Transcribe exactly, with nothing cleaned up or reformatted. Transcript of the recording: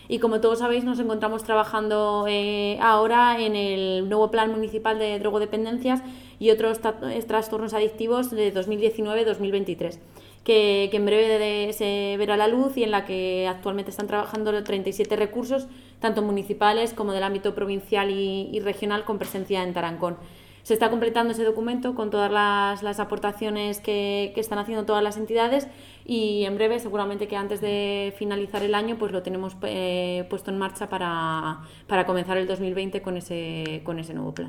Y como todos sabéis, nos encontramos trabajando eh, ahora en el nuevo Plan Municipal de Drogodependencias y otros trastornos adictivos de dos mil diecinueve a dos mil veintitrés. Que, que en breve de, se verá la luz y en la que actualmente están trabajando treinta y siete recursos, tanto municipales como del ámbito provincial y, y regional, con presencia en Tarancón. Se está completando ese documento con todas las, las aportaciones que, que están haciendo todas las entidades y en breve, seguramente que antes de finalizar el año, pues lo tenemos eh, puesto en marcha para, para comenzar el dos mil veinte con ese, con ese nuevo plan.